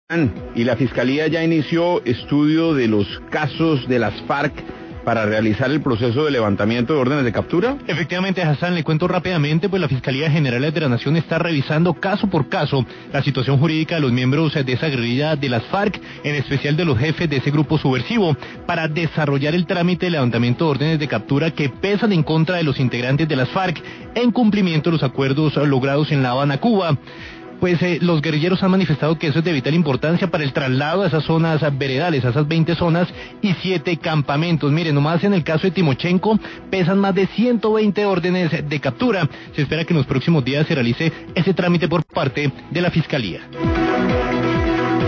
Y la Fiscalía ya inició estudio de los casos de las FARC para realizar el proceso de levantamiento de órdenes de captura. Efectivamente, Hassan, le cuento rápidamente, pues la Fiscalía General de la Nación está revisando caso por caso la situación jurídica de los miembros de esa guerrilla de las FARC, en especial de los jefes de ese grupo subversivo, para desarrollar el trámite de levantamiento de órdenes de captura que pesan en contra de los integrantes de las FARC en cumplimiento de los acuerdos logrados en La Habana, Cuba. Pues los guerrilleros han manifestado que eso es de vital importancia para el traslado a esas zonas veredales, a esas 20 zonas y 7 campamentos. Miren, nomás en el caso de Timochenko pesan más de 120 órdenes de captura. Se espera que en los próximos días se realice ese trámite por parte de la Fiscalía.